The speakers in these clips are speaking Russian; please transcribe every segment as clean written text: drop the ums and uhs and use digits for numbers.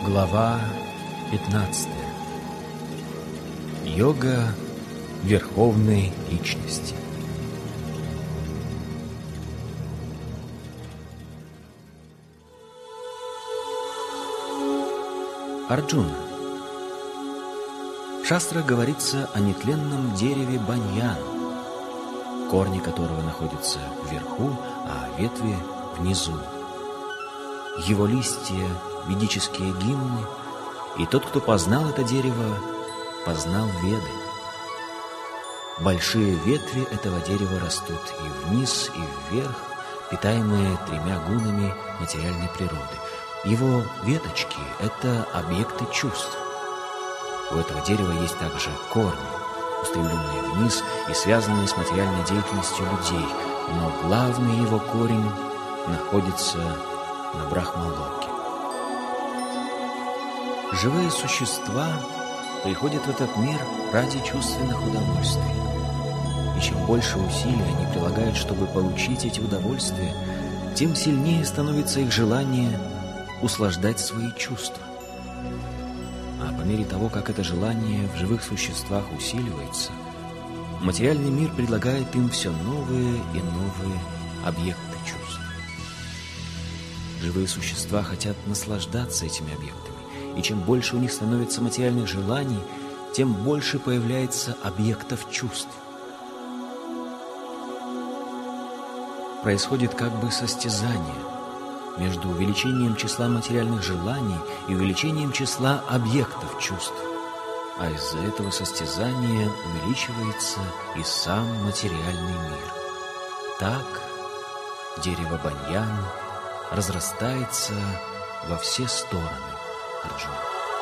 Глава 15. Йога Верховной Личности. Арджуна. В шастрах говорится о нетленном дереве баньян, корни которого находятся вверху, а ветви внизу. Его листья — ведические гимны, и тот, кто познал это дерево, познал Веды. Большие ветви этого дерева растут и вниз, и вверх, питаемые тремя гунами материальной природы. Его веточки — это объекты чувств. У этого дерева есть также корни, устремленные вниз и связанные с материальной деятельностью людей, но главный его корень находится на Брахмалоке. Живые существа приходят в этот мир ради чувственных удовольствий. И чем больше усилий они прилагают, чтобы получить эти удовольствия, тем сильнее становится их желание услаждать свои чувства. А по мере того, как это желание в живых существах усиливается, материальный мир предлагает им все новые и новые объекты чувств. Живые существа хотят наслаждаться этими объектами, и чем больше у них становится материальных желаний, тем больше появляется объектов чувств. Происходит как бы состязание между увеличением числа материальных желаний и увеличением числа объектов чувств. А из-за этого состязания увеличивается и сам материальный мир. Так дерево баньян разрастается во все стороны, Арджуна.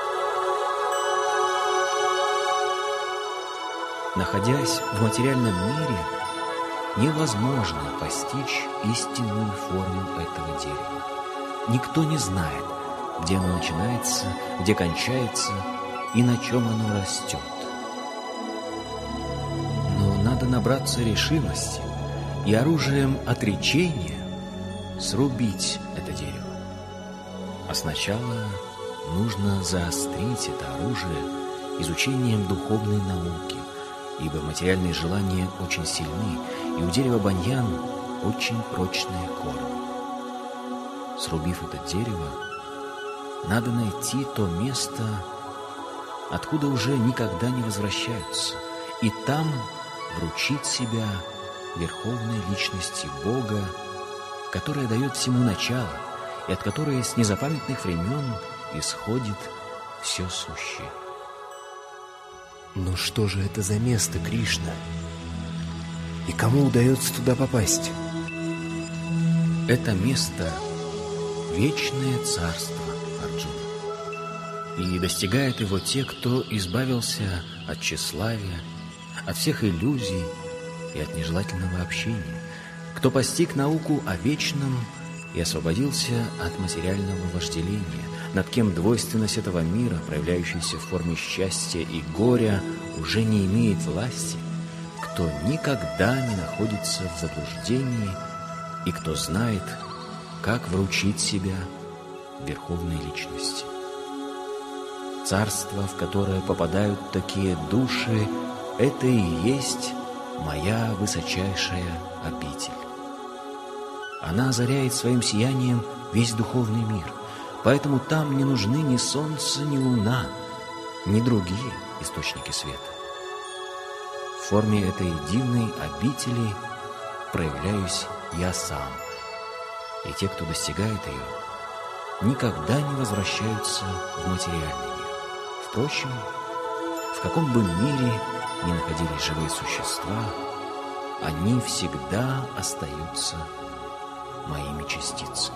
Находясь в материальном мире, невозможно постичь истинную форму этого дерева. Никто не знает, где оно начинается, где кончается и на чем оно растет. Но надо набраться решимости и оружием отречения срубить это дерево. А сначала нужно заострить это оружие изучением духовной науки, ибо материальные желания очень сильны, и у дерева баньян очень прочные корни. Срубив это дерево, надо найти то место, откуда уже никогда не возвращаются, и там вручить себя Верховной Личности Бога, которая дает всему начало, и от которой с незапамятных времен исходит все сущее. Но что же это за место, Кришна? И кому удается туда попасть? Это место — вечное царство, Арджуна. И достигают его те, кто избавился от тщеславия, от всех иллюзий и от нежелательного общения, кто постиг науку о вечном и освободился от материального вожделения, над кем двойственность этого мира, проявляющаяся в форме счастья и горя, уже не имеет власти, кто никогда не находится в заблуждении и кто знает, как вручить себя Верховной Личности. Царство, в которое попадают такие души, это и есть моя высочайшая обитель. Она озаряет своим сиянием весь духовный мир, поэтому там не нужны ни солнце, ни луна, ни другие источники света. В форме этой дивной обители проявляюсь я сам, и те, кто достигает ее, никогда не возвращаются в материальный мир. Впрочем, в каком бы мире ни находились живые существа, они всегда остаются моими частицами.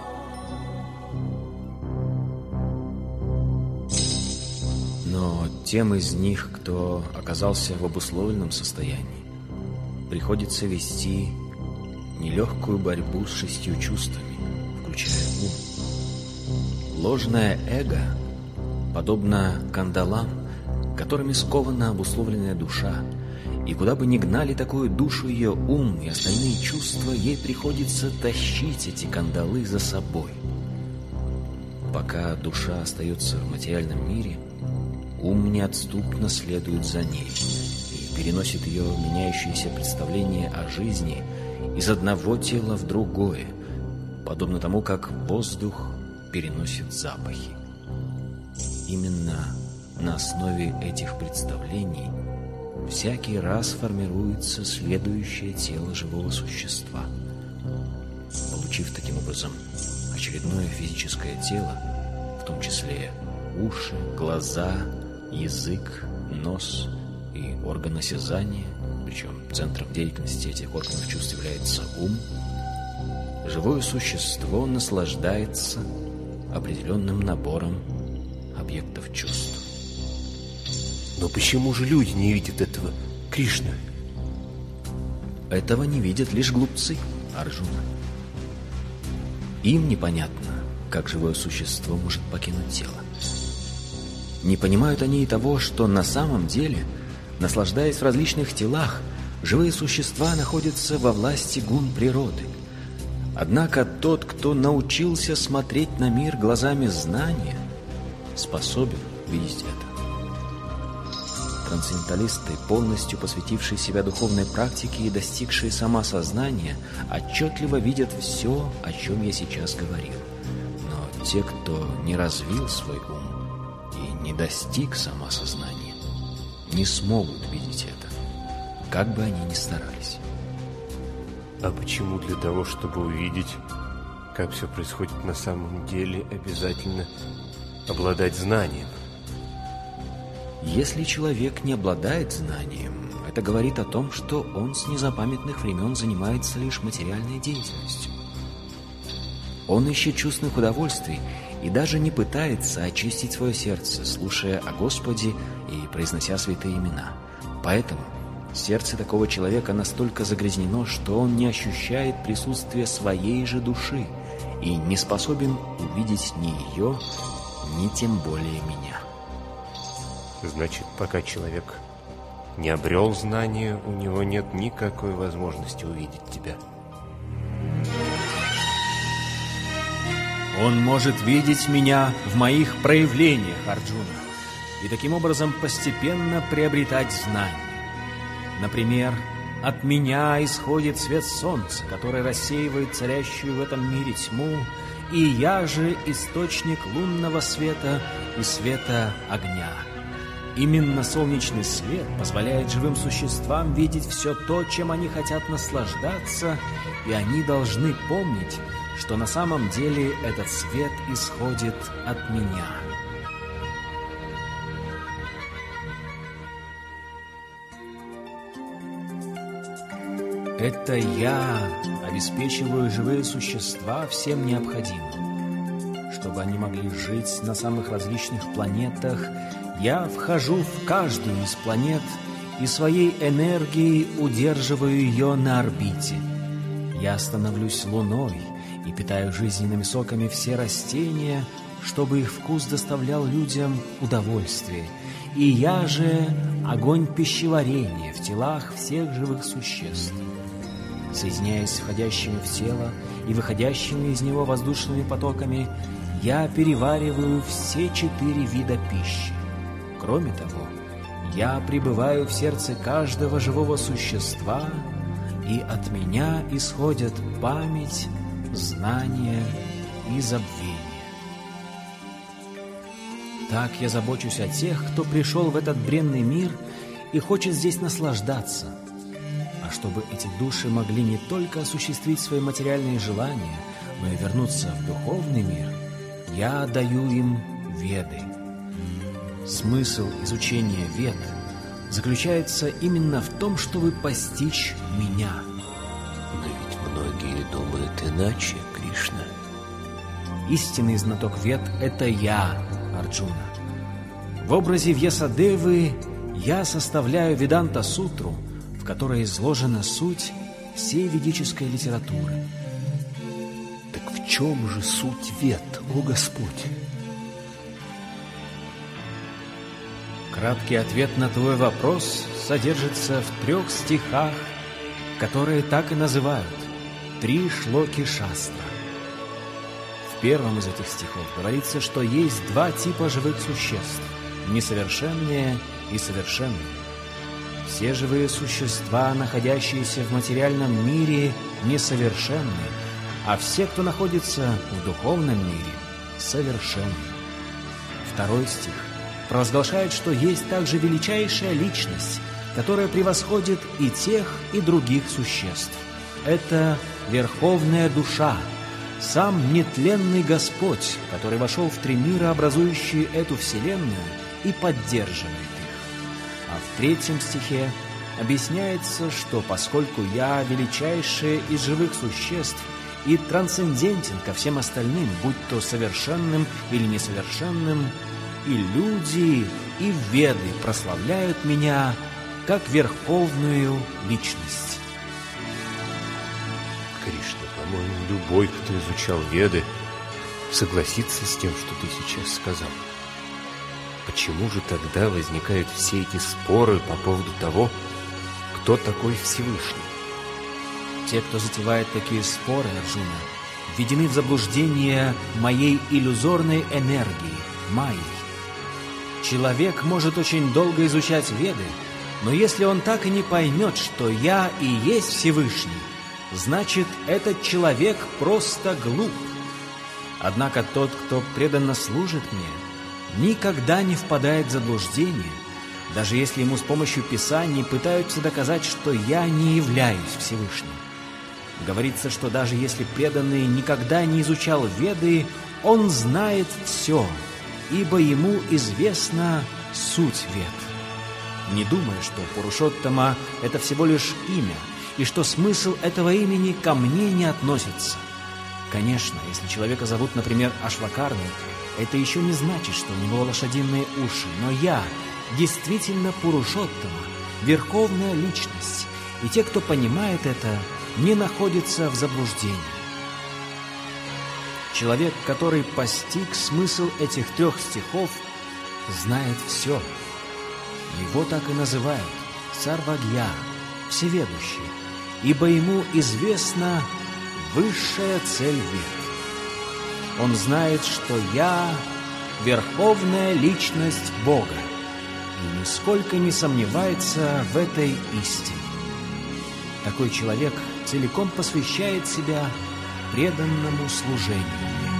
Но тем из них, кто оказался в обусловленном состоянии, приходится вести нелегкую борьбу с 6 чувствами, включая ум. Ложное эго подобно кандалам, которыми скована обусловленная душа, и куда бы ни гнали такую душу ее ум и остальные чувства, ей приходится тащить эти кандалы за собой. пока душа остается в материальном мире, ум неотступно следует за ней и переносит ее меняющиеся представления о жизни из одного тела в другое, подобно тому, как воздух переносит запахи. Именно на основе этих представлений всякий раз формируется следующее тело живого существа. Получив таким образом очередное физическое тело, в том числе уши, глаза, язык, нос и орган осязания, причем центром деятельности этих органов чувств является ум, живое существо наслаждается определенным набором объектов чувств. Но почему же люди не видят этого, Кришна? Этого не видят лишь глупцы, Арджуна. Им непонятно, как живое существо может покинуть тело. Не понимают они и того, что на самом деле, наслаждаясь в различных телах, живые существа находятся во власти гун природы. Однако тот, кто научился смотреть на мир глазами знания, способен видеть это. Трансценденталисты, полностью посвятившие себя духовной практике и достигшие самосознания, отчетливо видят все, о чем я сейчас говорил. Но те, кто не развил свой ум и не достиг самосознания, не смогут видеть это, как бы они ни старались. А почему для того, чтобы увидеть, как все происходит на самом деле, обязательно обладать знанием? Если человек не обладает знанием, это говорит о том, что он с незапамятных времен занимается лишь материальной деятельностью. Он ищет чувственных удовольствий и даже не пытается очистить свое сердце, слушая о Господе и произнося святые имена. Поэтому сердце такого человека настолько загрязнено, что он не ощущает присутствия своей же души и не способен увидеть ни ее, ни тем более меня. Значит, пока человек не обрел знания, у него нет никакой возможности увидеть тебя. Он может видеть меня в моих проявлениях, Арджуна, и таким образом постепенно приобретать знания. Например, от меня исходит свет солнца, который рассеивает царящую в этом мире тьму, и я же источник лунного света и света огня. Именно солнечный свет позволяет живым существам видеть все то, чем они хотят наслаждаться, и они должны помнить, что на самом деле этот свет исходит от меня. Это я обеспечиваю живые существа всем необходимым. Чтобы они могли жить на самых различных планетах, я вхожу в каждую из планет и своей энергией удерживаю ее на орбите. Я становлюсь луной и питаю жизненными соками все растения, чтобы их вкус доставлял людям удовольствие. И я же огонь пищеварения в телах всех живых существ. Соединяясь с входящими в тело и выходящими из него воздушными потоками, я перевариваю все 4 вида пищи. Кроме того, я пребываю в сердце каждого живого существа, и от меня исходят память, знание и забвение. Так я забочусь о тех, кто пришел в этот бренный мир и хочет здесь наслаждаться. А чтобы эти души могли не только осуществить свои материальные желания, но и вернуться в духовный мир, я даю им Веды. Смысл изучения Вед заключается именно в том, чтобы постичь меня. Но ведь многие думают иначе, Кришна. Истинный знаток Вед — это я, Арджуна. В образе Вьясадевы я составляю Веданта-сутру, в которой изложена суть всей ведической литературы. Так в чем же суть Вед, о Господь? Краткий ответ на твой вопрос содержится в 3 стихах, которые так и называют 3 шлоки шастра. В первом из этих стихов говорится, что есть два типа живых существ – несовершенные и совершенные. Все живые существа, находящиеся в материальном мире, несовершенны, а все, кто находится в духовном мире, совершенны. Второй стих провозглашает, что есть также величайшая личность, которая превосходит и тех, и других существ. Это Верховная Душа, сам нетленный Господь, который вошел в три мира, образующие эту вселенную, и поддерживает их. А в третьем стихе объясняется, что поскольку я величайшее из живых существ и трансцендентен ко всем остальным, будь то совершенным или несовершенным, и люди, и веды прославляют меня как верховную личность. Кришна, по-моему, любой, кто изучал Веды, согласится с тем, что ты сейчас сказал. Почему же тогда возникают все эти споры по поводу того, кто такой Всевышний? Те, кто затевает такие споры, Арджуна, введены в заблуждение моей иллюзорной энергии, майей. Человек может очень долго изучать Веды, но если он так и не поймет, что я и есть Всевышний, значит, этот человек просто глуп. Однако тот, кто преданно служит мне, никогда не впадает в заблуждение, даже если ему с помощью Писаний пытаются доказать, что я не являюсь Всевышним. Говорится, что даже если преданный никогда не изучал Веды, он знает все, ибо ему известна суть Вед. Не думай, что Пурушоттама — это всего лишь имя, и что смысл этого имени ко мне не относится. Конечно, если человека зовут, например, Ашвакарной, это еще не значит, что у него лошадиные уши, но я действительно Пурушоттама, верховная личность, и те, кто понимает это, не находятся в заблуждении. Человек, который постиг смысл этих трех стихов, знает все. Его так и называют Сарвагья, всеведущий, ибо ему известна высшая цель вед. Он знает, что я — верховная личность Бога, и нисколько не сомневается в этой истине. Такой человек целиком посвящает себя преданному служению мне.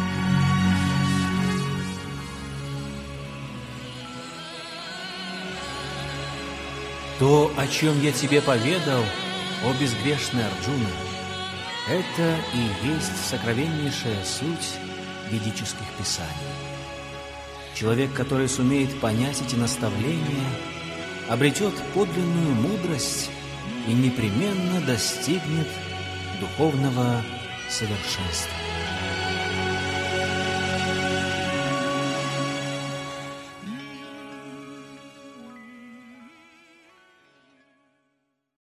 То, о чем я тебе поведал, о безгрешный Арджуна, это и есть сокровеннейшая суть ведических писаний. Человек, который сумеет понять эти наставления, обретет подлинную мудрость и непременно достигнет духовного совершенства.